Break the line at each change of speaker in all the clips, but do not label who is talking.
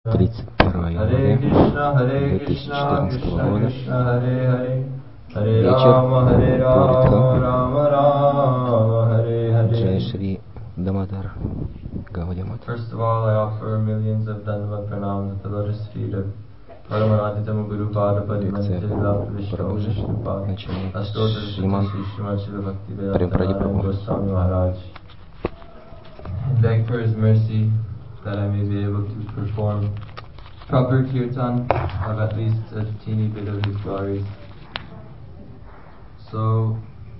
31 января 2014 года. Вечер Пуритха. Джай Шри Дамодар Гаудиамат.
First of all, I offer millions of Dandavat pranams at the lotus feet of Paramanaditama Guru Pada Padmanita Lila Vishnu Vishnupada Astota
Шриман
Srimad Srila Bhakti
Премпради
Vedanta
Прабhu.
Goswami Maharaj. Beg for his mercy that I may be able to perform proper kirtan of at least a teeny bit of his glories. So,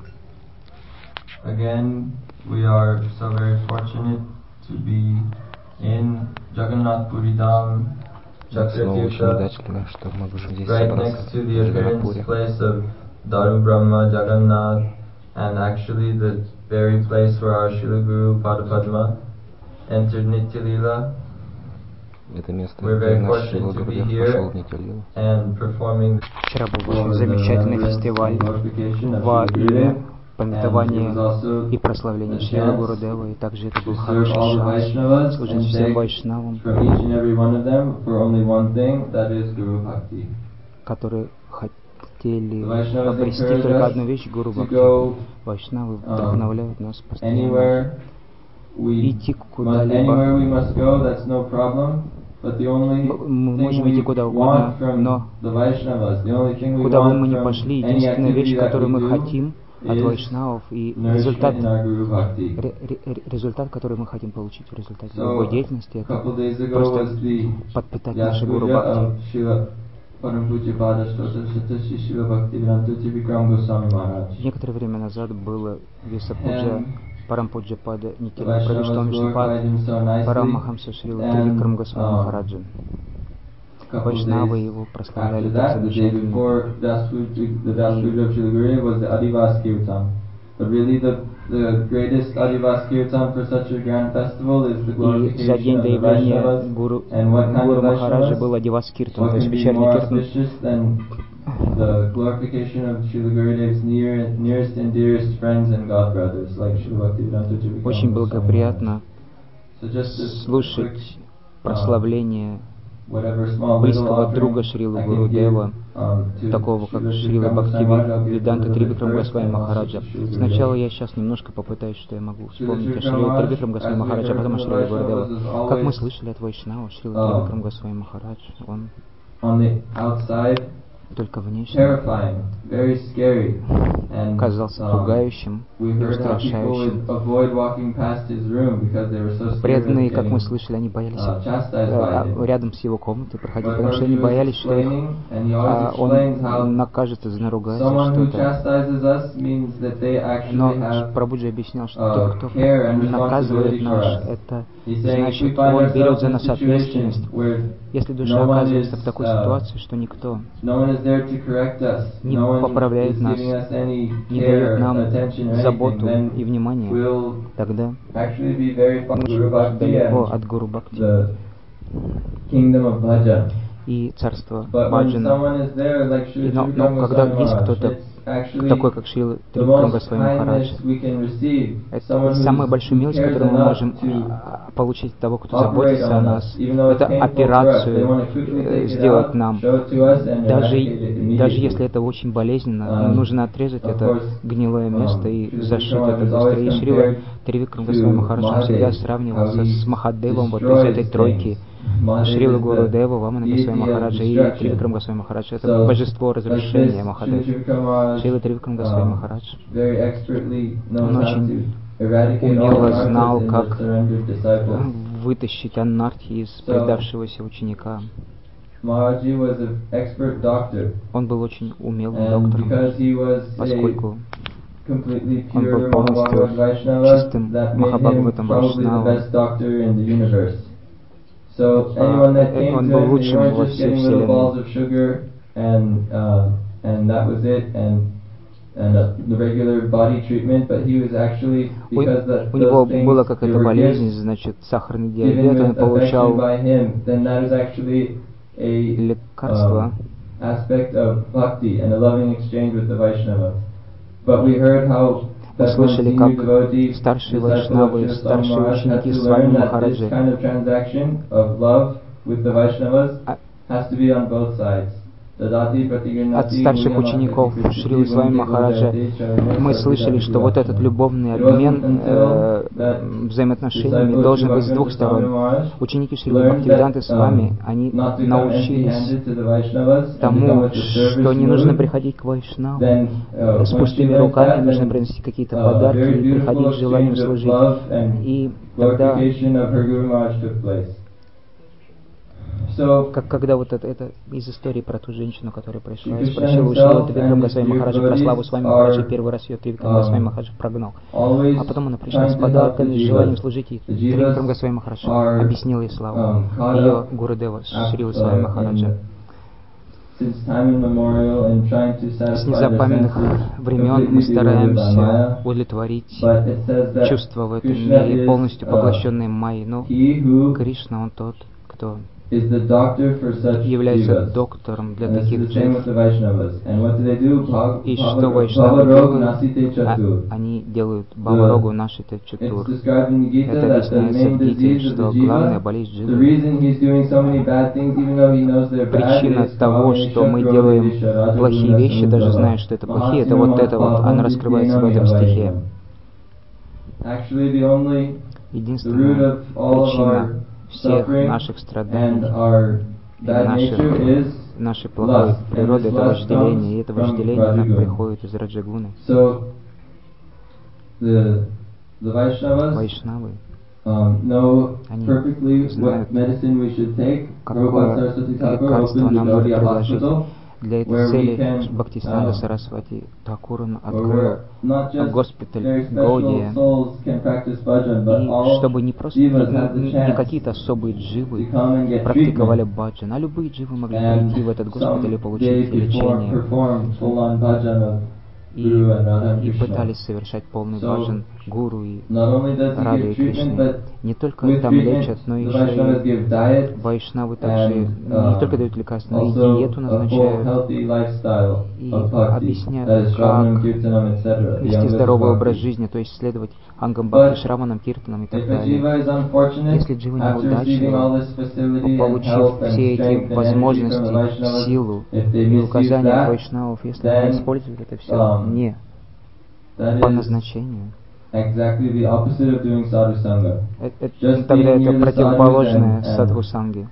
again, we are so very fortunate to be in Jagannath Puri Dham,
Снова очень
Chakratirtha,
удачно, что мы можем здесь
right
собраться
next to
в
the appearance
Джаганнатпуре.
place of Daru Brahma Jagannath, and actually the very place where our Srila Guru Padapadma entered Nitya Lila.
Это место,
We're
где
very
наш Шрила
fortunate to be
Гурудев
here
пошел в Нитялилу.
and performing
Вчера был очень замечательный фестиваль во имя памятования и прославления Шрилы Гурудева, и также это был хороший шанс служить всем вайшнавам, которые хотели обрести только одну вещь — Гуру Бхакти. Вайшнавы вдохновляют нас постоянно идти куда-либо. Мы можем идти куда угодно, но куда бы мы ни пошли, единственная вещь, которую мы хотим от вайшнавов, и результат, который мы хотим получить в результате любой деятельности, это просто подпитать наши Гуру Бхакти. Некоторое время назад было Висапуджа Парампуджа Пада Нитяла Правиштам Вишнупад Парамахамса Шрила Тривикрам Госвами Махараджа. Вайшнавы его прославляли так замечательно. И за день до явления Гуру Махараджа был Адивас Киртан, то есть вечерний киртан.
The glorification of Srila Gurudev's nearest and dearest friends and god brothers, like Srila Bhaktivedanta Jivika.
Очень благоприятно слушать прославление близкого друга Шрилы Гурудева, такого как Шрила Бхактивиданта Тривикрам Госвами Махараджа. Сначала я сейчас немножко попытаюсь, что я могу вспомнить о Шриле Тривикрам Госвами Махараджа, а потом о Шриле Гурудева. Как мы слышали от Вайшнава, Шрила Тривикрам Госвами Махарадж, он только внешне казался пугающим и устрашающим. Преданные, как мы слышали, они боялись рядом с его комнатой проходить, потому что они боялись, что он накажет за наругательство что-то. Но Прабхуджи объяснял, что тот, кто наказывает нас, это значит, он берет за нас ответственность. Если душа оказывается в такой ситуации, что никто не поправляет нас, не дает нам заботу и внимания, тогда мы далеко от Гуру Бхакти и царства Баджана. Но когда есть кто-то такой, как Шрила Тривикрам Госвами Махарадж, это самая большая милость, которую мы можем получить от того, кто заботится о нас. Это операцию сделать нам. Даже если это очень болезненно, нужно отрезать это гнилое место и зашить это быстрее. И Шрила Тривикрам Госвами Махарадж всегда сравнивался с Махадевом вот из этой тройки. Шрила Гурудева, Вамана Госвами Махараджа и Тривикрам Госвами Махарадж. Это божество разрушения Махадев. Шрила Тривикрам Госвами Махарадж, он очень умело знал, как вытащить анархи из предавшегося ученика. Он был очень умелым доктором, поскольку он был полностью чистым Махабхагаватам Вайшнавом. Он был лучшим во всей вселенной. У него была какая-то болезнь, значит, сахарный диабет, он получал лекарства. Мы слышали, как старшие вайшнавы, старшие ученики Свами Махараджи
with the Vaishnavas has to be on both sides.
От старших учеников Шрилы Свами Махараджа мы слышали, что вот этот любовный обмен взаимоотношениями должен быть с двух сторон. Ученики Шрилы Бхактивиданты Свами, они научились тому, что не нужно приходить к Вайшнаву с пустыми руками, нужно приносить какие-то подарки, приходить с желанием служить. И тогда, когда вот это из истории про ту женщину, которая пришла и спросила у Шрилы Трипикрам Госвами Махараджа про славу Свами Махараджа, первый раз ее Трипикрам Госвами Махараджа прогнал. А потом она пришла с подарками, с желанием служить, и Трипикрам Госвами Махараджа объяснил ей славу ее Гурудева Шрилы Свами Махараджа. С незапамятных времен мы стараемся удовлетворить чувства в этом мире, полностью поглощенные майей. Но Кришна, он тот, кто является доктором для таких джив. И что вайшнавы делают? Они делают Бхаварогу Нашита Чатур. Это объясняется в Гите, что главная болезнь дживы, причина того, что мы делаем плохие вещи, даже зная, что это плохие, это вот, она раскрывается в этом стихе. Единственная причина всех наших страданий и нашей плохой природы — это вожделение, и это вожделение, оно приходит из Раджагуны. Вайшнавы, они знают, какое лекарство нам надо предложить. Для этой цели Бхактисинанда Сарасвати Тхакур открыл госпиталь Гаудия. И чтобы не просто не какие-то особые дживы практиковали баджан, а любые дживы могли прийти в этот госпиталь и получить лечение. И пытались совершать полный баджан Гуру и Рады и Кришны. Не только там лечат, но еще и вайшнавы также не только дают лекарства, но и диету назначают и объясняют, как вести здоровый образ жизни, то есть следовать ангам бхакти, шраманам, киртанам и так далее. Если джива неудачливы, получив все эти возможности, силу и указания вайшнавов, если она использует это все не по назначению, тогда это противоположное садхусанге.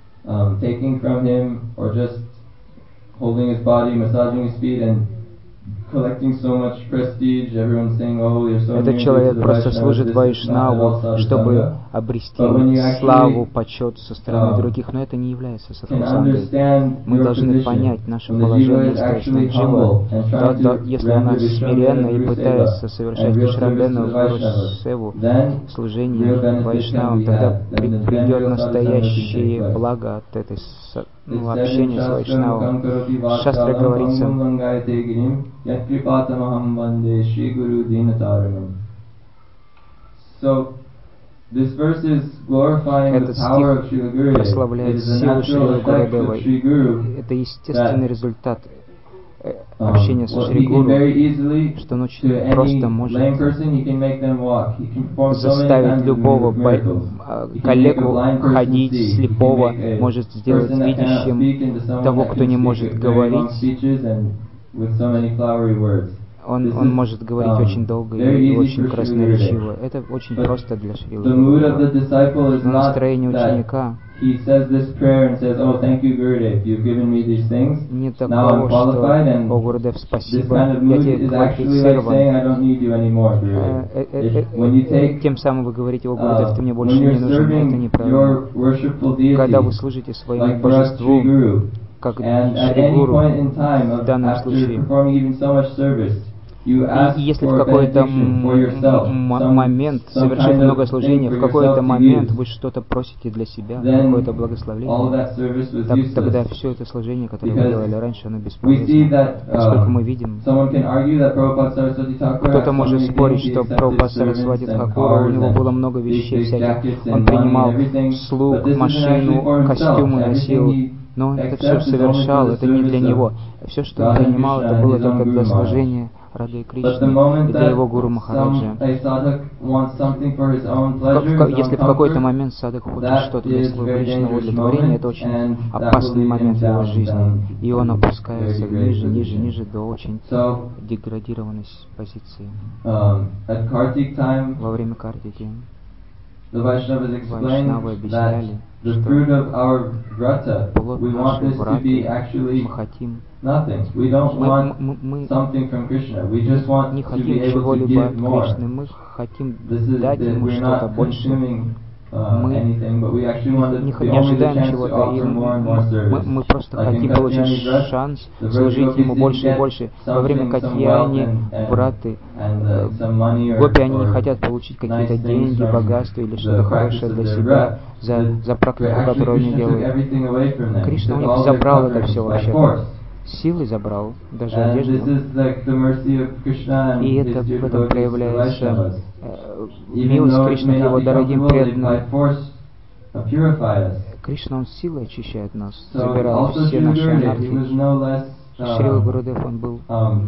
Этот человек просто служит вайшнаву, чтобы обрести славу, почет со стороны других, но это не является садхусангой. Мы должны понять наше положение, если джива, если она смиренна и пытается совершать вишрандену, гуру-севу, служение вайшнавам, тогда придет настоящее благо от этой общения с вайшнавом. В шастре говорится: этот стих прославляет силу Шрилы Гурудевы. Это естественный результат общения со Шри Гуру, что он очень просто может заставить любого коллегу ходить, слепого, может сделать видящим, того, кто не может говорить. Он может говорить очень долго и очень красноречиво. Это очень просто для Шрилы Гурудевы. Но настроение ученика не такого, что «О, Гурудев, спасибо, я тебе квалифицирован». Тем самым вы говорите: «О, Гурудев, ты мне больше не нужен». Это неправильно. Когда вы служите своему божеству, как Шри Гуру в данном случае, и если в какой-то момент, совершив много служений, в какой-то момент вы что-то просите для себя, какое-то благословение, тогда все это служение, которое вы делали раньше, оно бесполезно. Поскольку мы видим, кто-то может спорить, что Прабхупада Сарасвати Тхакура, у него было много вещей всяких, он принимал слуг, машину, костюмы носил, но он это все совершал, это не для него. Все, что он принимал, это было только для служения Рады Кришны и для его Гуру Махараджа. Если в какой-то момент садхак хочет что-то для своего личного удовлетворения, это очень опасный момент в его жизни, и он опускается ниже, ниже, ниже до очень деградированной позиции. Во время Картики Вайшнавы объясняли, что плод нашей враты мы хотим. Мы не хотим чего-либо от Кришны, мы хотим дать ему что-то больше. Мы не ожидаем чего-то, и мы просто хотим получить шанс служить ему больше и больше. Во время Катьяни, браты, гопи, они не хотят получить какие-то деньги, богатство или что-то хорошее для себя за практику, которую они делают. Кришна у них забрал это все вообще-то. Силы забрал, даже одежду. И это в этом проявляется милость Кришны к его дорогим преданным. Кришна, он силой очищает нас, забирает все наши анархии. Шрила Гурудев, он был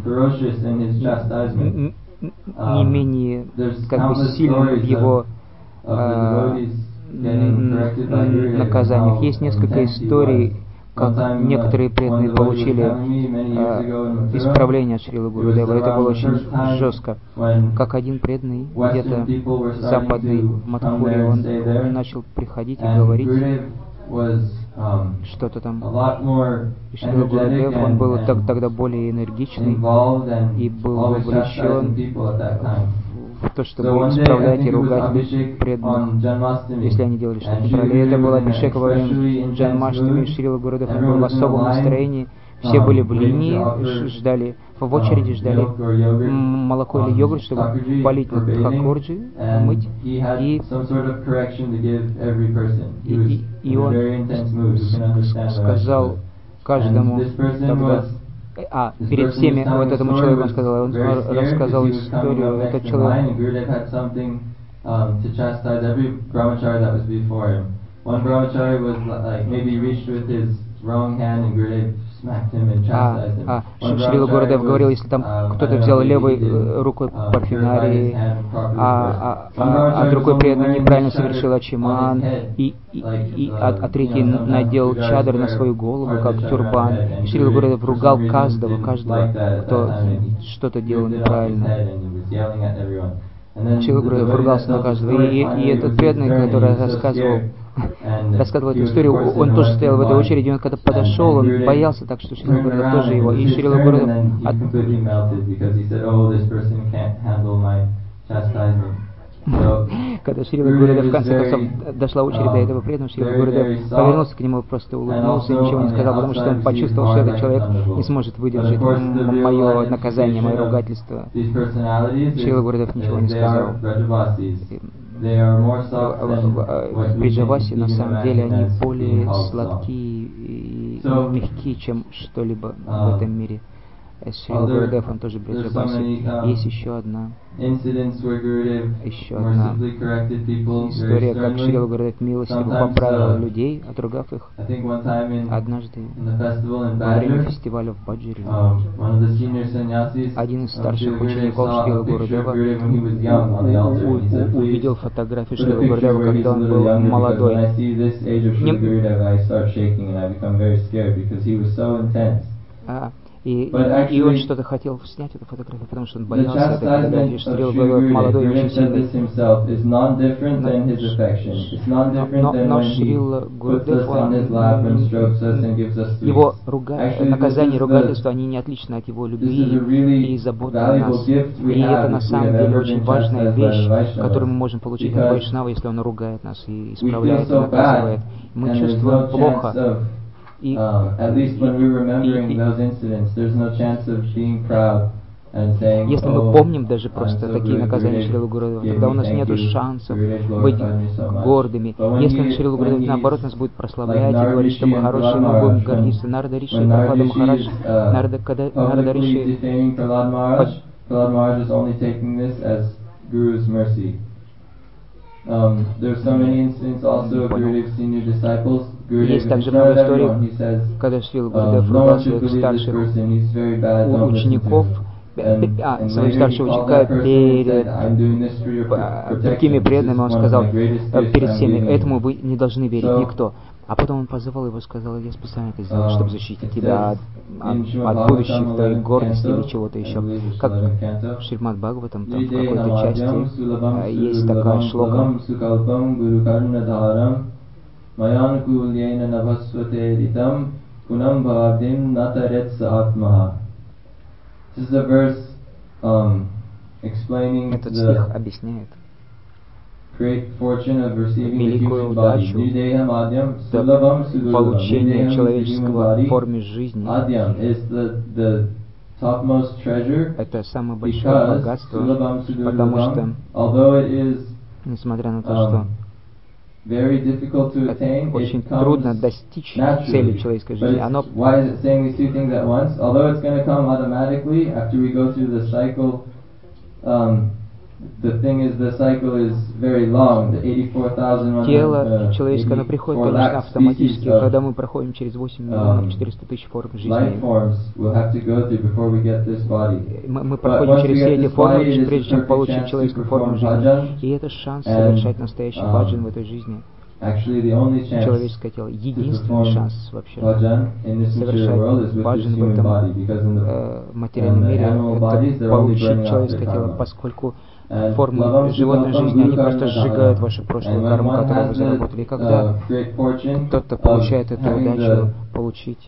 не менее как бы сильным в его наказаниях. Есть несколько историй, как некоторые преданные получили исправление от Шрилы Гурудева. Это было очень жестко. Как один преданный где-то западный в Мадхуре, он начал приходить и говорить что-то там. И Шрила Гурудев, он был тогда более энергичный и был вовлечен в то, чтобы исправлять и ругать преданных, если они делали что-то неправильно. И это было Абхишека во время Джанмаштами. Шрила Гурудев был в особом настроении. Все были в линии, ждали, в очереди ждали молоко или йогурт, чтобы полить на Тхакурджи, мыть. И он сказал каждому тогда, перед всеми вот этому человеку он сказал, он рассказал историю, этот человек. Шрила Гурудев говорил, если там кто-то взял левой рукой парфюмерии, а другой преданный неправильно совершил ачиман, а третий надел чадр на свою голову, как тюрбан. И Шрила Гурудев ругал каждого, кто что-то делал неправильно. Шрила Гурудев ругался на каждого. И этот преданный, который рассказывал эту историю, он тоже стоял в этой очереди, он когда подошел, он боялся так, что Шрила Гурудев тоже его. И Шрила Гурудев когда Шрила Гурудев в конце концов дошла очередь до этого преданного, Шрила Гурудев повернулся к нему, просто улыбнулся и ничего не сказал, потому что он почувствовал, что этот человек не сможет выдержать мое наказание, мое ругательство. Шрила Гурудев ничего не сказал. Бриджаваси, на самом деле, они более сладкие и мягкие, чем что-либо в этом мире. Шрила Гурудев, он тоже Бриджаваси. Есть еще одна история, как Шрила Гурудев милостиво поправил людей, отругав их. Однажды во время фестиваля в Баджире один из старших учеников Шрила Гурудева увидел фотографию Шрила Гурудева, когда он был молодой. И он что-то хотел снять эту фотографию, потому что он боялся этой фотографии. Шрила Гурудев молодой, очень сильный. Но Шрила Гурудев, его наказание, ругательство, они не отличны от его любви и заботы о нас. И это на самом деле очень важная вещь, которую мы можем получить от Вайшнава, если он ругает нас и исправляет, и наказывает. Мы чувствуем плохо. Если мы помним даже просто такие наказания Шрилы Гурудева, тогда у нас нет шансов быть гордыми. Если Шрила Гурудев, наоборот, нас будет прославлять и говорить, что мы хорошие, мы будем гордиться. Нарада Риши, Прабхупада Махарадж, Нарада Риши. Есть также много историй, когда Шрила Гурудев ругал своих старших учеников, своего старшего ученика перед другими преданными, он сказал перед всеми: этому вы не должны верить, никто. А потом он позвал его и сказал: я специально это сделал, чтобы защитить тебя от будущих твоей гордости или чего-то еще. Как в Шримад Бхагаватам, там в какой-то части есть такая шлока: этот стих объясняет великую удачу получения человеческого в форме жизни. Это самое большое богатство, потому что, несмотря на то, что это очень трудно достичь цели человеческой жизни, оно тело человеческое, оно приходит, конечно, автоматически, когда мы проходим через 8 миллионов 400 тысяч форм жизни. Мы проходим через все эти формы, прежде чем получить человеческую форму жизни. И это шанс совершать настоящий баджан в этой жизни. Человеческое тело. Единственный шанс вообще совершать баджан в этом материальном мире, это получить человеческое тело, поскольку формы животной жизни, они просто сжигают вашу прошлую карму, которую вы заработали. И когда кто-то получает эту удачу получить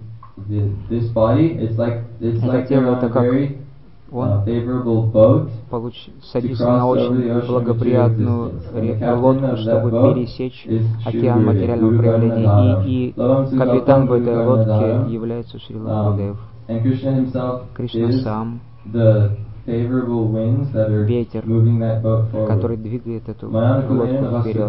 это тело, это как он садится на очень благоприятную лодку, чтобы пересечь океан материального проявления. И капитан в этой лодке является Шрила Гурудев. Кришна сам ветер, который двигает эту лодку вперед.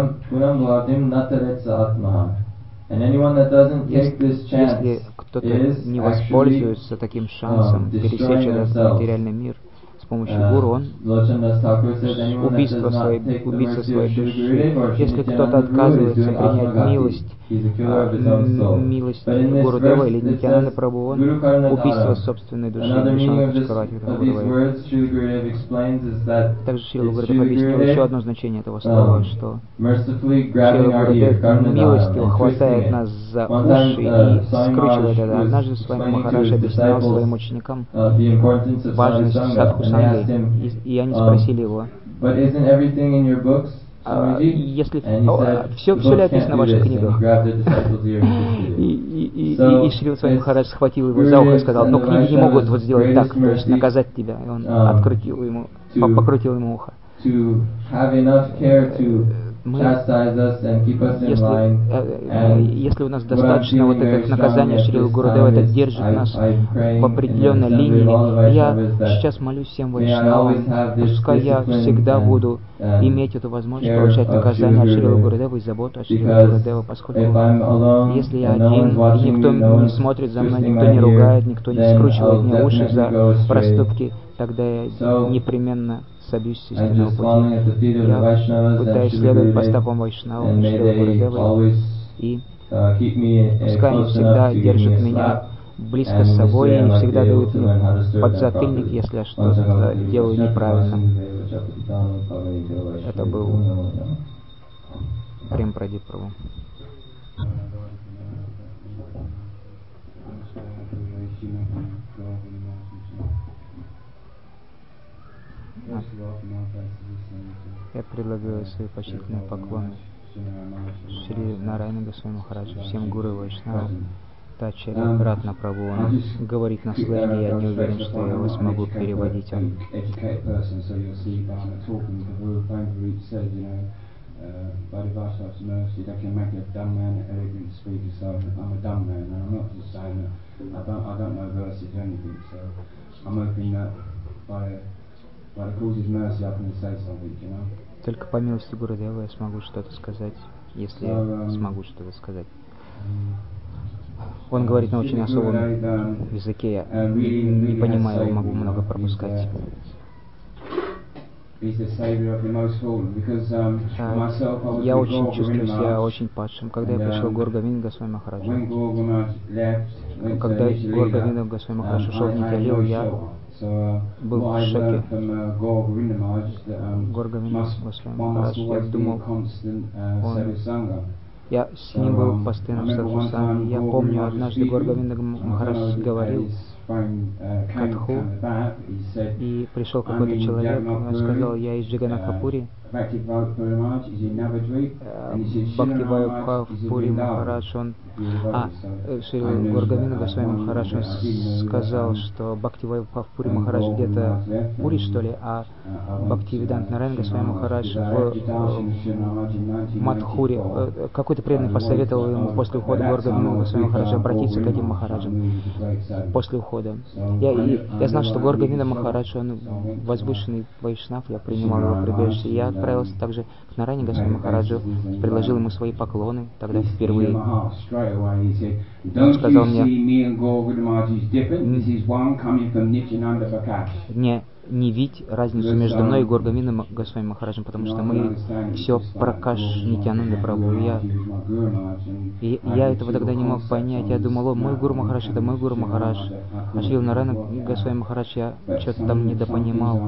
Если кто-то не воспользуется таким шансом пересечь этот материальный мир с помощью гуру, он убийство своей души. Если кто-то отказывается принять милость Гурудева или Нитьянанда Прабху, он убийство собственной души. Также Шрила Гурудев объяснил еще одно значение этого слова, что Шрила Гурудев милостиво хватает нас за уши и скручивает это. Однажды Свами Махарадж объяснял своим ученикам важность садхусанги, и они спросили его: если все ли описано в ваших книгах? И Шрила Свами Махарадж схватил его за ухо и сказал: но книги не могут вот сделать так, то есть наказать тебя. И он покрутил ему ухо. Если у нас достаточно вот этих наказаний Шрилы Гурудева, это держит нас в определенной линии. Я сейчас молюсь всем вайшнавам, пускай я всегда буду иметь эту возможность получать наказание от Шрилы Гурудева и заботу от Шрилы Гурудева, поскольку если я один, и никто не смотрит за мной, никто не ругает, никто не скручивает мне уши за проступки, тогда я непременно собьюсь с истинного пути. Я пытаюсь следовать по стопам Вайшнава, Шрилы Гурудевы, и пускай они всегда держат меня близко с собой и всегда дают мне подзатыльник, если я что-то делаю неправильно. Это был Прем Прадип Прабху. Я предлагаю свои почтительные поклоны Шри Нарайана Госвами Махараджу, всем гуру и вайшнавам. Тачарья Ратна Прабху, он говорит на сленге, я не уверен, что я его смогу переводить.
By the Vaishnava's mercy, they can make a dumb man an elegant speaker. So I'm a dumb man, and I'm not just saying that I don't know verses or anything. So I'm hoping that by the Lord's mercy, I can say something, you know.
Только по милости Гурудева я смогу что-то сказать, если я смогу что-то сказать. Он говорит на очень особом языке, я не понимаю, могу много пропускать. Я очень чувствую себя очень падшим. Когда я пришел к Гаур Говинду Госвами Махараджу, когда Гаур Говинду Госвами Махарадж ушел в Нитья-лилу, я был в шоке. Гор Говинда Госвами Махарадж, я думал, я с ним был постоянно в садхусанге. Я помню, однажды Гор Говинда Махарадж говорил катху, и пришел какой-то человек, и он сказал: я из Джаганатхапури. Бхактивайбхав-пури Махарадж, Шрила Гор Говинда Госвами Махарадж, он сказал, что Бхактивайбхав-пури Махарадж где-то в Пури, что ли, а Бхактивиданта Нарайана Госвами Махарадж в Мадхуре. Какой-то преданный посоветовал ему после ухода Гор Говинда Госвами Махараджа обратиться к этим Махараджам после ухода. Я знал, что Гор Говинда Махарадж, он возвышенный вайшнав, я принимал его прибежище. Я отправился также к Нарайане Госвами Махараджу, предложил ему свои поклоны тогда впервые. Он сказал мне: не видь разницу между мной и Гор Говиндой Госвами Махараджем, потому что мы все Пракаш Нитьянанда Прабху. И я этого тогда не мог понять. Я думал: мой Гуру Махарадж — это мой Гуру Махарадж. А Шрила Нарайана Госвами Махарадж, я что-то там недопонимал.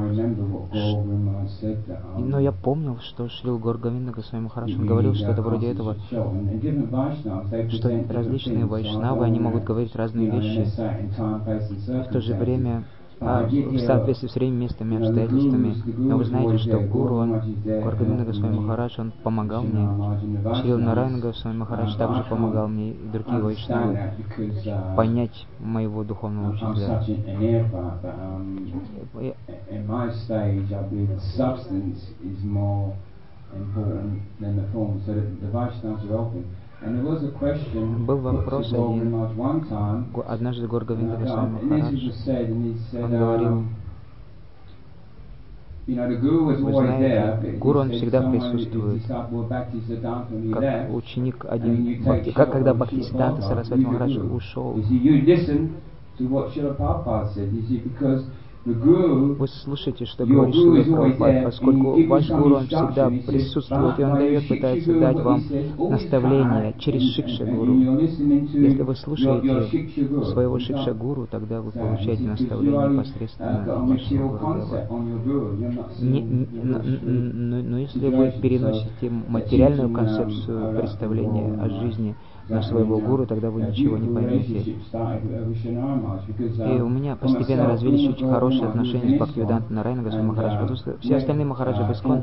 Но я помнил, что Шрила Гор Говинда Госвами Махарадж, он говорил что-то вроде этого, что различные вайшнавы, они могут говорить разные вещи, и в то же время в соответствии с временем, местом и обстоятельствами. Но вы знаете, что Гуру, Гор Говинда Госвами Махарадж, он помогал мне. Шрила Нарайана Госвами Махарадж также помогал мне, и другие вайшнавы, понять моего духовного учителя. Был вопрос один. Однажды Гор Говинда Госвами Махарадж, он говорил: вы знаете, Гуру, он всегда присутствует, как ученик один, когда Бхактисиддханта Сарасвати Махарадж ушел. Вы слушаете, что говорит Шрила Прабхупада, поскольку ваш Гуру, он всегда присутствует, и он пытается дать вам наставление через Шикша Гуру. Если вы слушаете своего Шикша Гуру, тогда вы получаете наставление непосредственно от вашего Гурудева. Но если вы переносите материальную концепцию представления о жизни на своего гуру, тогда вы ничего не поймете. И у меня постепенно развились очень хорошие отношения с Бхактивиданта Нарайана Госвами Махараджем, потому что все остальные махараджи в Искон,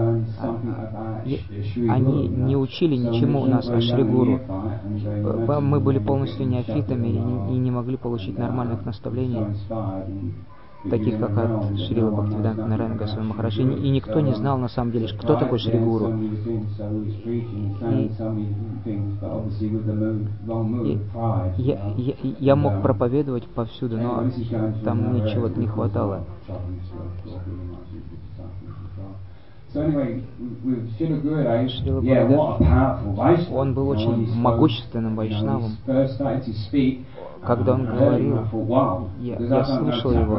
они не учили ничему нас о Шри Гуру. Мы были полностью неофитами и не могли получить нормальных наставлений, таких как от Шрила Бхактивиданта Нарайана Госвами Махараджа. И никто не знал на самом деле, кто такой Шри Гуру. Я мог проповедовать повсюду, но там ничего не хватало. Шрила Гурудев, он был очень могущественным вайшнавом. Когда он говорил, я слушал его.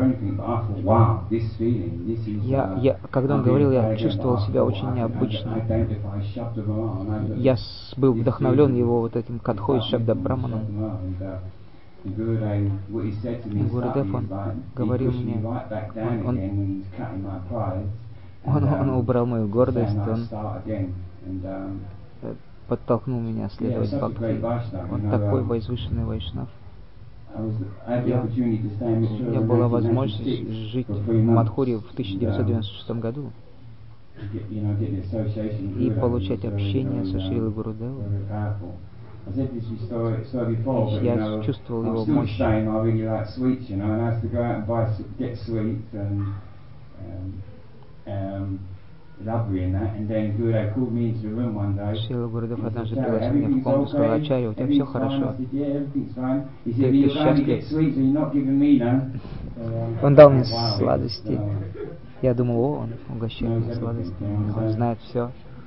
Когда он говорил, я чувствовал себя очень необычно. Я был вдохновлен его этим катхой Шабда Браманом. Гурудев, он говорил мне, он убрал мою гордость, он подтолкнул меня следовать бхакти. Он такой возвышенный вайшнав. У меня была возможность жить в Мадхуре в 1996 году и получать общение со Шрилой Гурудевом. Я чувствовал его мощь. Шрила Гурудев однажды пригласил меня в комнату, сказал: Ачарья, у тебя все хорошо? Ты счастлив? Он дал мне сладости. Я думал: он угощает меня сладостями, он знает все.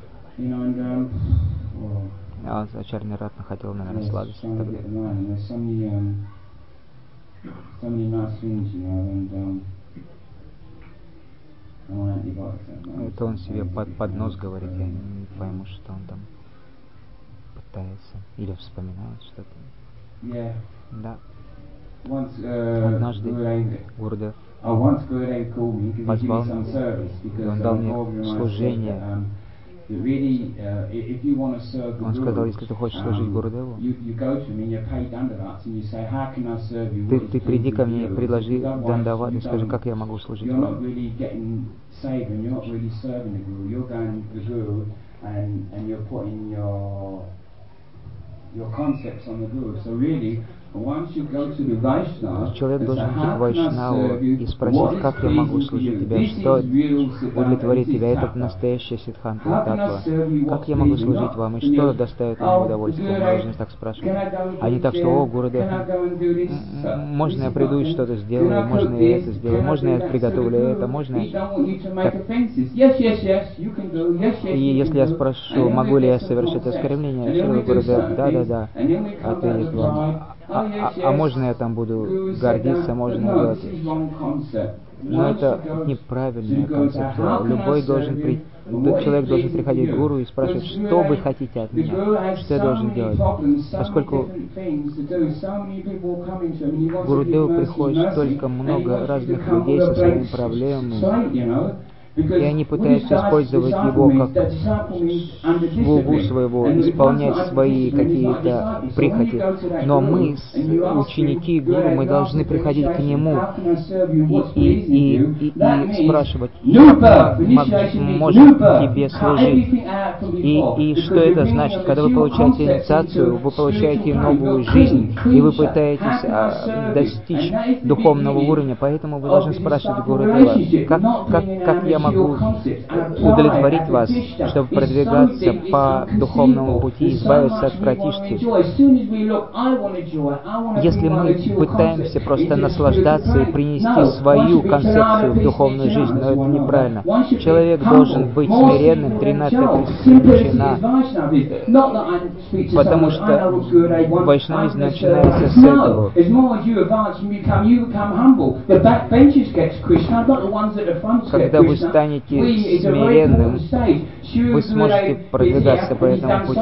А Ачарья Ниратна хотел, наверное, сладости тогда. Это он себе под нос говорит, я не пойму, что он там пытается или вспоминает что-то. Да. Однажды Гурудев позвал меня, и он дал мне служение. Он сказал, если ты хочешь служить Гурудеву, ты приди ко мне и предложи дандават и скажи, как я могу служить вам. Человек должен идти к Вайшнаву и спросить, как я могу служить тебе, что удовлетворит тебя, это настоящая сиддханта татва. Как я могу служить вам, и что доставит ему удовольствие? Мы должны так спрашивать. А не так, что, о, Гурудев, можно я приду и что-то сделаю, можно я это сделаю, можно я приготовлю это, можно я... И если я спрошу, могу ли я совершить оскорбление, Шрила Гурудев, да, ответит вам. А можно я там буду гордиться, можно делать. Но это неправильная концепция. Человек должен приходить к гуру и спрашивать, что вы хотите от меня, что я должен делать. Поскольку к Гурудеву приходит столько много разных людей со своими проблемами, и они пытаются использовать его как слугу своего, исполнять свои какие-то прихоти. Но мы, ученики гуру, мы должны приходить к нему и спрашивать, как мы можем тебе служить. И что это значит? Когда вы получаете инициацию, вы получаете новую жизнь, и вы пытаетесь достичь духовного уровня, поэтому вы должны спрашивать Гурудева, как я могу удовлетворить вас, чтобы продвигаться по духовному пути, избавиться от пратишти. Если мы пытаемся просто наслаждаться и принести свою концепцию в духовную жизнь, но это неправильно. Человек должен быть смиренным, 13-я причина, потому что вайшнавизм начинается с этого. Когда вы станете смиренным, вы сможете продвигаться по этому пути.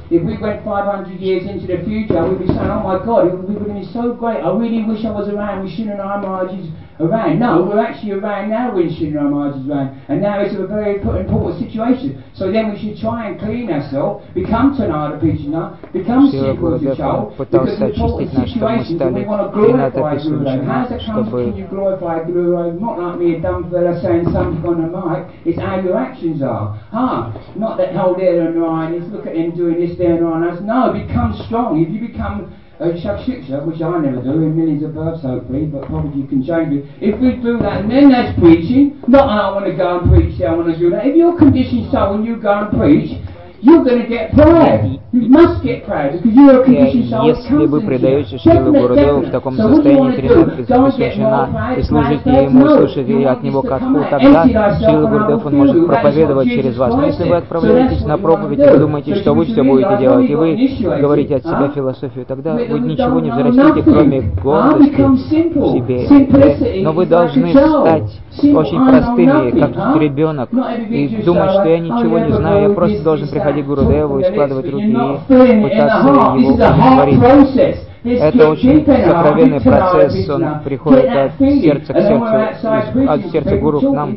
Around. No, we're actually around now when Shinra Maharaj is around, and now it's a very important situation. So then we should try and clean ourselves, become Tanada Pichana, become simple control, because the important situation is we want to glorify Guru. How can you glorify Guru? Not like me, a dumb fella saying something on the mic. It's how your actions are. Not that whole there and Ryan is look at him doing this there and Ryan. No, become strong. If you become Shakshiksha, which I never do in millions of births hopefully, but probably you can change it. If we do that, and then that's preaching, not I want to go and preach there, I want to do that. If you're conditioned so when you go and preach, you're going to get pride. You must get pride because you're a conditioned soul. Если вы предаете Шрилу Гурудеву в таком состоянии, 13 посвящена, и служите ему, слушаете от него катху, тогда Шрила Гурудев он может проповедовать через вас. Но если вы отправляетесь на проповедь, и вы думаете, что вы все будете делать, и вы говорите от себя философию, тогда вы ничего не взрастите, кроме гордости в себе. Но вы должны стать очень простыми, как ребенок, и думать, что я ничего не знаю, я просто должен приходить к Гурудеву и складывать руки и пытаться его удовлетворить. Это очень сокровенный процесс, он приходит от сердца к сердцу, от сердца гуру к нам.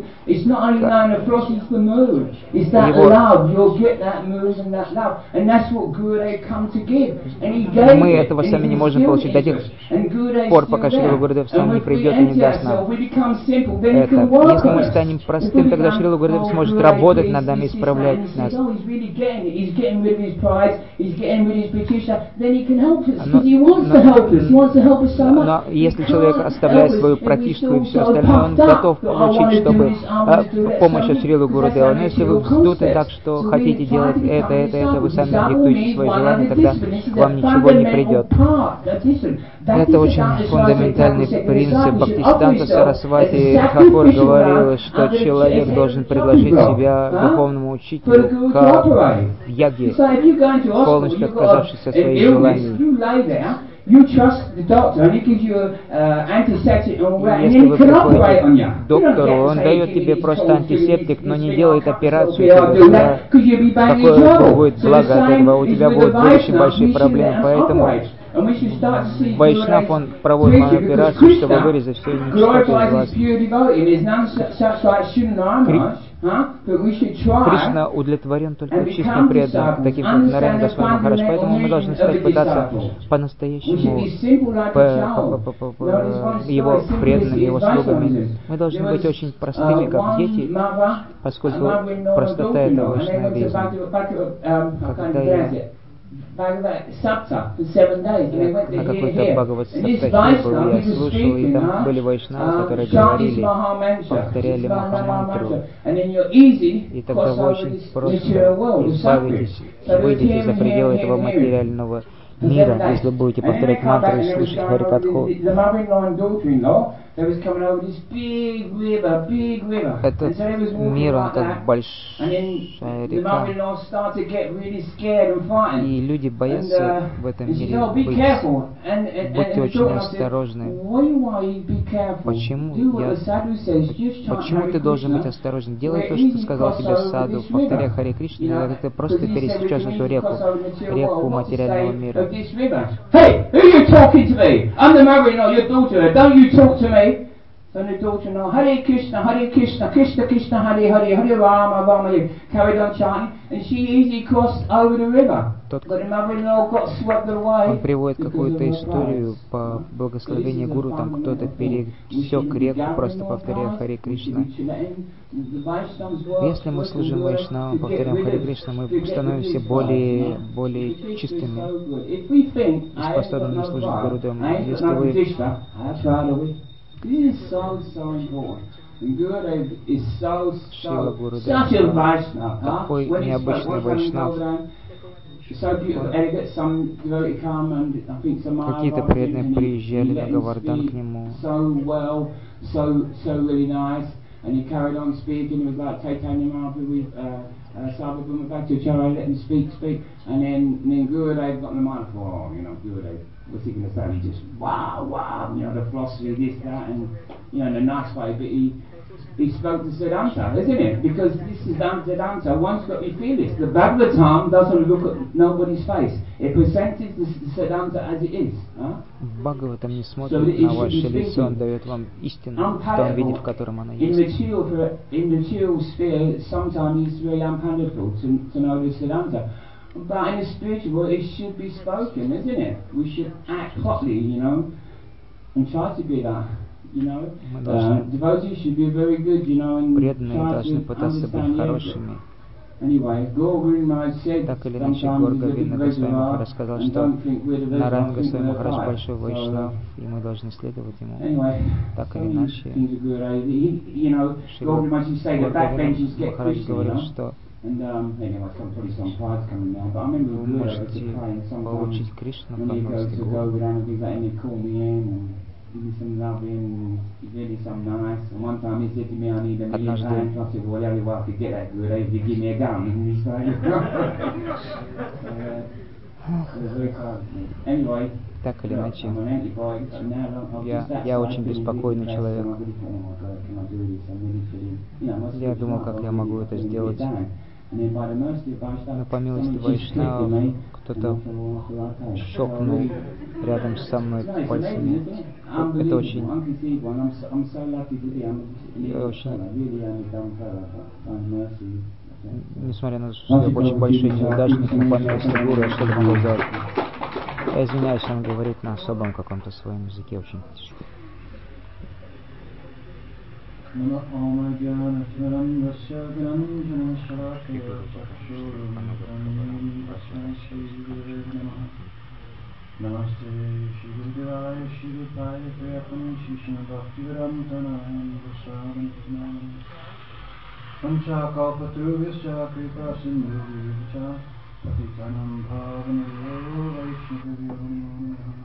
Мы этого сами не можем получить до тех пор, пока Шрила Гурудев сам не придет и не даст нам это. Если мы станем простым, тогда Шрила Гурудев сможет работать над нами, исправлять нас. Но если человек оставляет свою пратиштху и все остальное, он готов получить, чтобы помощь от Шрилы Гурудева. Но если вы вздуты так, что хотите делать это, вы сами диктуете свои желания, тогда к вам ничего не придет. Это очень фундаментальный принцип. Бхактисиданта Сарасвати Тхакур говорил, что человек должен предложить себя духовному учителю как яги, полностью отказавшись от своих желаний. Если вы приходите к доктору, он дает тебе просто антисептик, но не делает операцию, какое будет благо от этого, у тебя будут очень большие проблемы. Поэтому Вайшнав, он проводит операцию, чтобы вырезать все нечистоты из глаз. Кришна удовлетворен только чистым преданным, таким как Нараяна Госвами Махарадж. Поэтому мы должны стать пытаться по-настоящему его преданными, его слугами. Мы должны быть очень простыми, как дети, поскольку простота — это вайшнавизм. Когда я на какой-то Бхагават-саптахе был, я слушал, и там были вайшнавы, которые говорили, повторяли Махамантру, и тогда вы очень просто избавитесь, выйдете за пределы этого материального мира, если будете повторять мантру и слушать Харикатху. Этот мир, он как большая река, и люди боятся в этом мире быть. Будьте очень осторожны. Почему ты должен быть осторожен? Делай то, что сказал тебе саду, повторяй Харе Кришна, ты просто пересечешь эту реку материального мира.
Hey, who are you talking to me? I'm the mother-in-law, your daughter. Don't you talk to me? So the daughter-in-law, Hare Krishna, Krishna Krishna, Hare Hare, Hare Rama, Rama. Carried on chanting, and she easily crossed over the river. But the mother-in-law got swept away.
Он приводит какую-то историю по благословению гуру, там кто-то пересек реку, просто повторяя Харе Кришна. Если мы служим вайшнавам, повторяем Харе Кришна, мы становимся более чистыми и способными служить Гурудеву. Если вы Шрила Гурудев, такой необычный вайшнав. Какие-то преданные приезжали на Говардан к нему.
And he carried on speaking. He was like Chaitanya Mahaprabhu, Sarvabhauma Bhattacharya, let him speak. And then Gurudev got on the microphone. Gurudev, what's he going to say? He just, wow, the philosophy, this, that, and, in a nice way. But he spoke to Siddhanta, isn't it? Because this is Siddhanta. One's got to be fearless. The Bhagavatam doesn't look at nobody's face. It presents the Siddhanta as it is.
Бхагаватам не смотрит на ваше лицо, он дает вам истину в том виде, в котором она есть.
In the material sphere, sometimes it's very unpalatable to know the Siddhanta. But in the spiritual, it should be spoken, isn't it? We should act properly, and try to be that. Devotees should be very good, and
преданные должны пытаться быть хорошими. Так или иначе, Гор Говиндна Госвами Махарадж сказал, что Нараяна Госвами Махарадж большой вайшнав, и мы должны следовать ему. Так или иначе, Гор Говиндна Махарадж говорил, что вы можете получить Кришну по милости Гуру. Однажды так или иначе, я очень беспокойный человек. Я думал, как я могу это сделать. Но по милости Вайшнавов кто-то щелкнул рядом со мной пальцами. Это очень несмотря на то, что я очень большой неудачник, но по милости Гуру я что-то могу сделать. Я извиняюсь, он говорит на особом каком-то своем языке, очень тяжело.
Namaste Shri Gurudevaya Shri Rupaya Priyatane Shri Shinabhaktivedantana Prasadam Pancha Kalpatarubhascha Kripa Sindhubhascha Patitanam Bhavanavyo Vaishnavyo Namo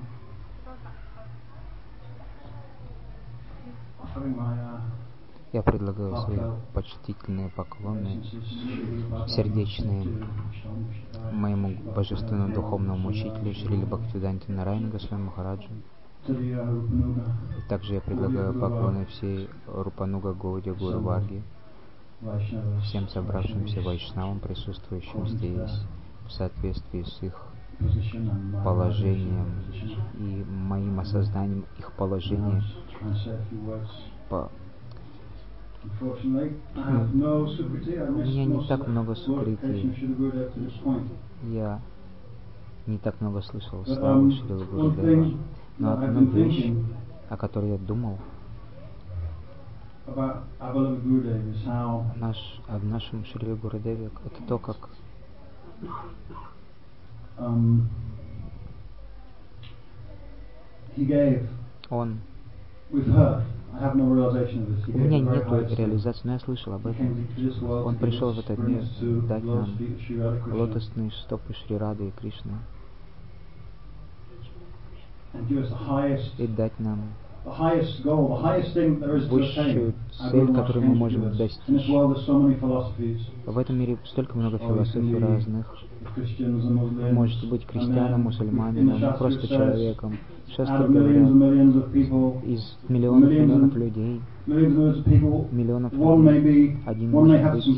Namaha.
Я предлагаю свои почтительные поклоны, сердечные, моему божественному духовному учителю Шриле Бхактивиданте Нараяне Госвами Махараджу. И также я предлагаю поклоны всей Рупануга Гауди Гуру Варги, всем собравшимся вайшнавам, присутствующим здесь, в соответствии с их положением и моим осознанием их положения. У меня не так много сукрити. Я не так много слышал славы Шрилы Гурудева. Но одна вещь, о которой я думал, о нашем Шриле Гурудеве, это то, как он... У меня нет реализации, но я слышал об этом. Он пришел в этот мир дать нам лотосные стопы Шри Рады и Кришны и дать нам высшую цель, которую мы можем достичь. В этом мире столько много философий разных. Вы можете быть крестьяном, мусульманином, просто человеком. Шастры говорят, из миллионов людей, один может быть,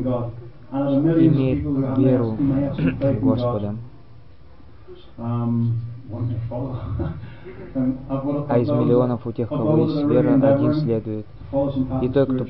имеет веру в Господа. А из миллионов у тех, у кого есть вера, один следует. И тот, кто...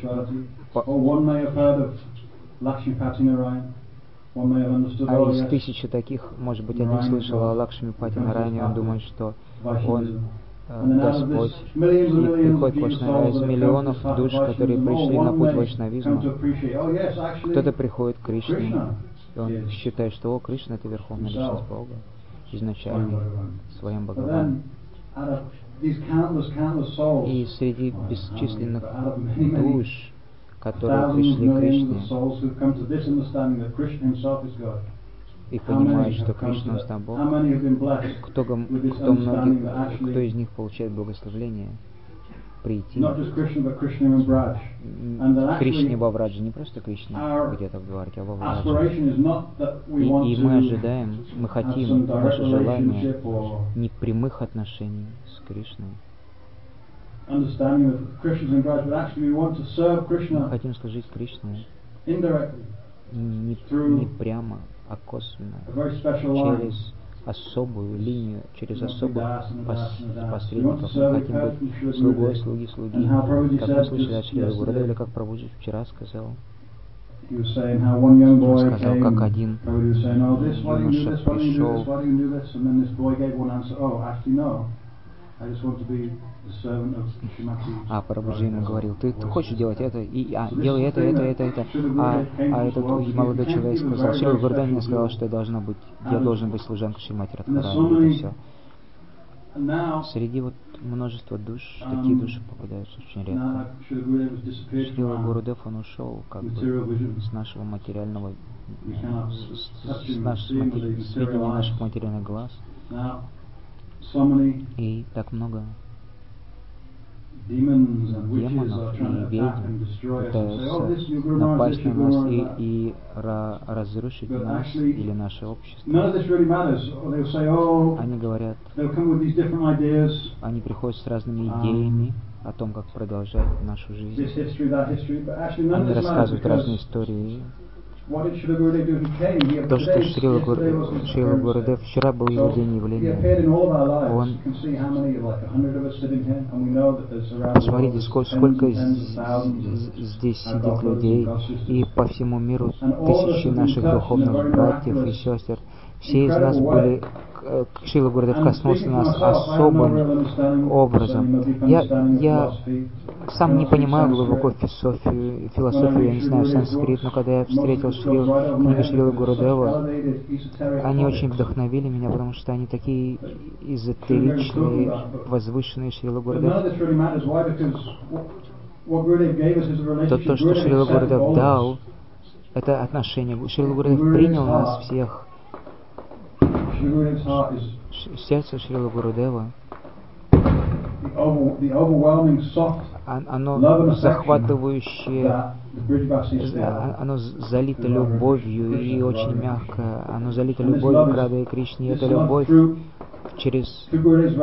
А из 1000 таких, может быть, один слышал о Лакшмипати Нарайане, он думает, что он Господь, и приходит к Вайшнавизму. А из миллионов душ, которые пришли на путь вайшнавизма, кто-то приходит к Кришне, и он считает, что Кришна — это верховная личность Бога, изначальный, своим Бхагаван. И среди бесчисленных душ, которые пришли к Кришне и понимают, что Кришна сам Бог, кто из них получает благословение прийти к Кришне во Враджи, не просто Кришне где-то в Дварке, а во Враджи. И мы ожидаем, мы хотим, наше желание не прямых отношений с Кришной. Мы хотим служить Кришне не прямо, а косвенно, через особую линию, через особых посредников. Мы хотим быть слугой, слуги. Как мы слышали от Шрилы Гурудева, или как Прабхуджи вчера сказал. Он сказал, как один юноша пришел, а Прабхуджи ему говорил, ты хочешь делать это, делай это. А этот молодой человек сказал, Шрила Гурудев мне сказал, что я должен быть служанкой Шримати Радхарани, это все. Среди множества душ, такие души попадаются очень редко. Шрила Гурудев, он ушел как бы с нашего материального, сведений наших материальных глаз. И так много демонов и ведьм пытаются напасть на нас и разрушить нас или наше общество. Они говорят, они приходят с разными идеями о том, как продолжать нашу жизнь. Они рассказывают разные истории. То, что Шрила Гурудев, вчера был его день явления. Посмотрите, сколько здесь сидит людей, и по всему миру тысячи наших духовных братьев и сестер. Все из нас были, Шрила Гурудев коснулся нас особым образом. Я сам не понимаю глубоко философию, я не знаю санскрит, но когда я встретил книги Шрилы Гурудева, они очень вдохновили меня, потому что они такие эзотеричные, возвышенные. Шрила Гурудев. То, что Шрила Гурудев дал, это отношение. Шрила Гурудев принял нас всех. Сердце Шрилы Гурудева, оно захватывающее, оно залито любовью и очень мягкое, оно залито любовью к Раде и Кришне. Эта любовь через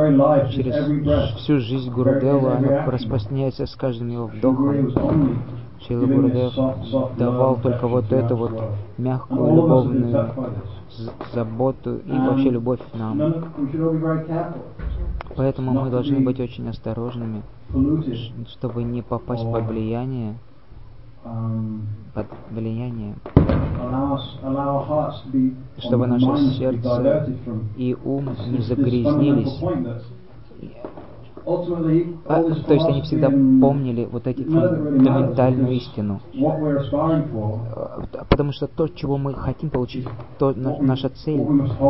всю жизнь Гурудева, она распространяется с каждым его вдохом. Шрила Гурудев давал только вот эту вот мягкую, любовную заботу и вообще любовь к нам. Поэтому мы должны быть очень осторожными, чтобы не попасть под влияние, чтобы наше сердце и ум не загрязнились. То есть они всегда помнили вот эти фундаментальную истину. Потому что то, чего мы хотим получить, то наша цель.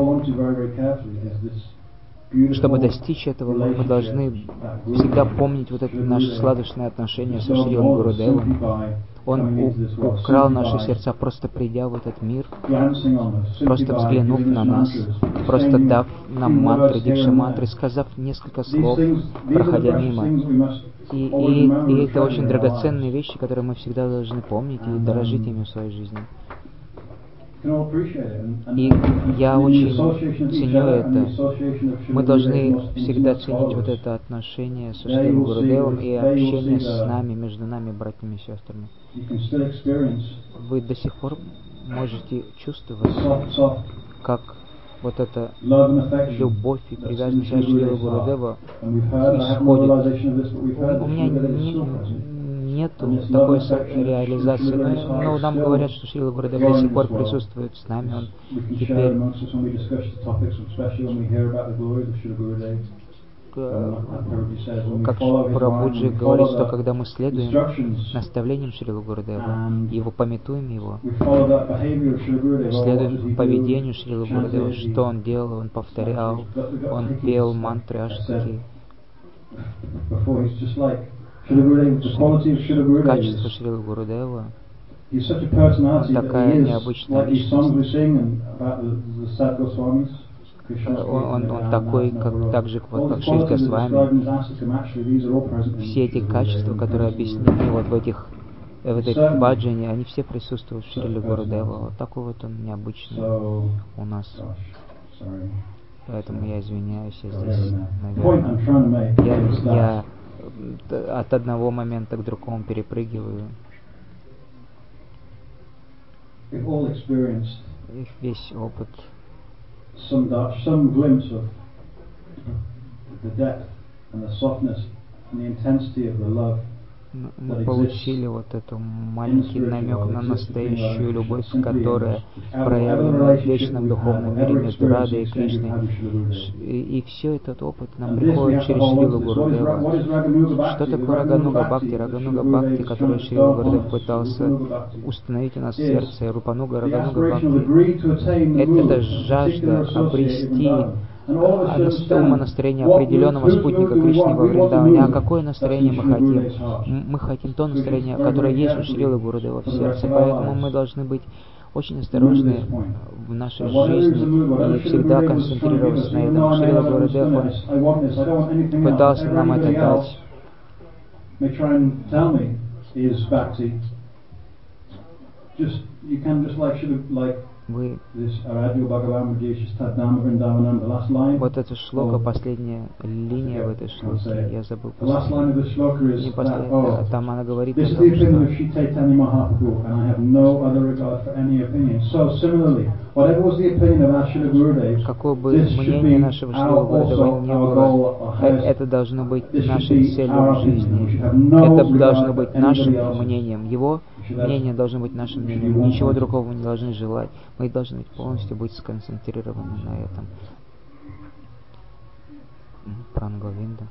Чтобы достичь этого, мы должны всегда помнить вот это наше сладостное отношение со Шрилой Гурудевом. Он украл наши сердца, просто придя в этот мир, просто взглянув на нас, просто дав нам мантры, дикша-мантры, сказав несколько слов, проходя мимо. И это очень драгоценные вещи, которые мы всегда должны помнить и дорожить ими в своей жизни. И я очень ценю это. Мы должны всегда ценить вот это отношение со Шрилой Гурудевом и общение с нами, между нами, братьями и сестрами. Вы до сих пор можете чувствовать, как вот эта любовь и привязанность от Шрилы Гурудева исходит. У меня нету такой реализации, но нам говорят, что Шрила Гурудев до сих пор присутствует с нами. Он теперь как Прабхуджи говорит, что когда мы следуем наставлениям Шрилы Гурудева, его памятуем его, следуем поведению Шрилы Гурудева, что он делал, он повторял, он пел мантры Аштаки. Качество Шрилы Гурудева, такая необычная личность. Он такой, так же, как Шрила Госвами. Все эти качества, которые объяснены вот в этой баджане, они все присутствуют в Шриле Гурудева. Вот такой вот он необычный у нас. Поэтому я извиняюсь, я здесь, наверное, я от одного момента к другому перепрыгиваю. Весь опыт. Some glimpse of the depth and the softness and the intensity of the love. Мы получили вот этот маленький намек на настоящую любовь, которая проявлена в вечном духовном мире между Радой и Кришной. И все этот опыт нам приходит через Шрилу Гурудева. Что такое Рагануга Бхакти? Рагануга Бхакти, который Шрила Гурудев пытался установить у нас в сердце. Рупануга, Рагануга Бхакти. Это жажда обрести умонастроение определенного спутника Кришны во Вриндаване. А какое настроение мы хотим? Мы хотим то настроение, которое есть у Шрилы Гурудева в сердце. Поэтому мы должны быть очень осторожны в нашей жизни и всегда концентрироваться на этом. Шрила Гурудев, он пытался нам это дать. Вы вот эта шлока, последняя линия в этой шлоке, я забыл последняя. Там она говорит о том, что какое бы мнение нашего Шрилы Гурудева не было, это должно быть нашей целью в жизни. Это должно быть нашим мнением. Его мнение должно быть нашим мнением. Ничего другого мы не должны желать. Мы должны полностью быть сконцентрированы на этом. Пранговинда.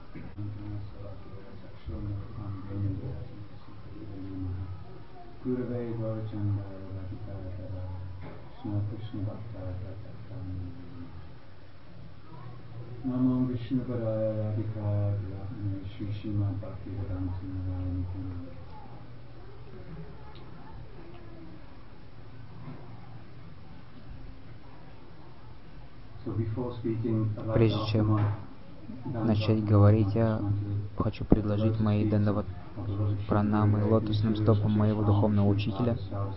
Прежде чем начать говорить, я хочу предложить мои дандават пранамы лотосным стопам моего духовного учителя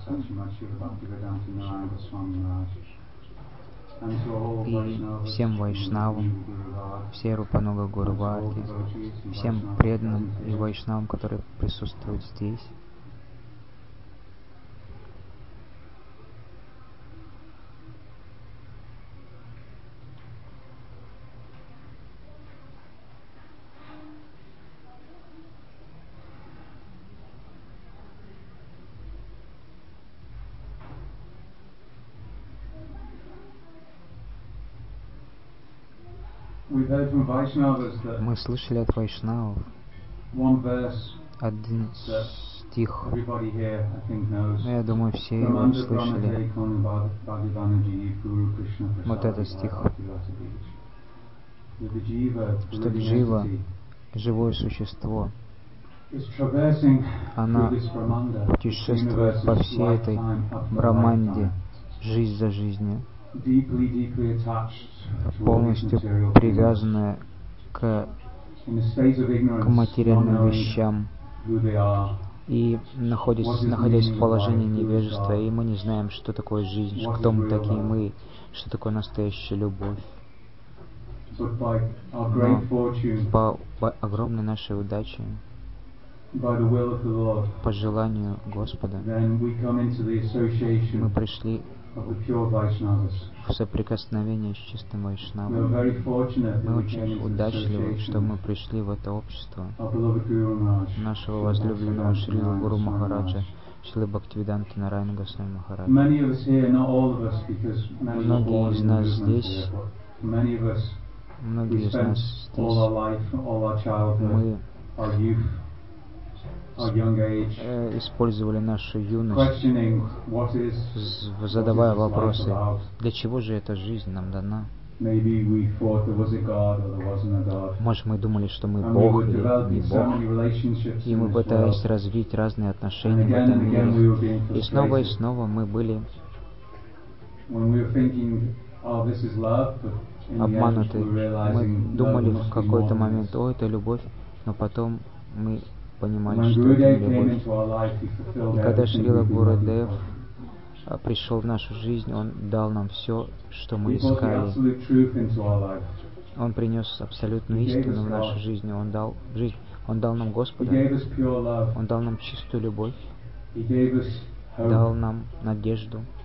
и всем вайшнавам, всей Рупануга Гурварге, всем преданным и вайшнавам, которые присутствуют здесь. Мы слышали от вайшнавов один стих, я думаю, все его слышали. Вот этот стих, что джива, живое существо, она путешествует по всей этой браманде, жизнь за жизнью, полностью привязанная к материальным вещам, и находясь в положении невежества, и мы не знаем, что такое жизнь, кто мы такие мы, что такое настоящая любовь. Но по огромной нашей удаче, по желанию Господа, мы пришли в соприкосновение с чистым вайшнавом. Мы очень удачливы, что мы пришли в это общество нашего возлюбленного Шрила Гуру Махараджа, Шрила Бхактивиданта Нараяна Госвами Махараджа. Многие из нас здесь, мы использовали нашу юность, задавая вопросы, для чего же эта жизнь нам дана. Может, мы думали, что мы Бог или не Бог, и мы пытались развить разные отношения в этом мире. И снова мы были обмануты. Мы думали в какой-то момент, о, это любовь, но потом мы понимали, что это не любовь. И когда Шрила Гурудев пришел в нашу жизнь, он дал нам все, что мы искали. Он принес абсолютную истину в нашу жизнь. Он дал нам Господа, Он дал нам чистую любовь, дал нам надежду,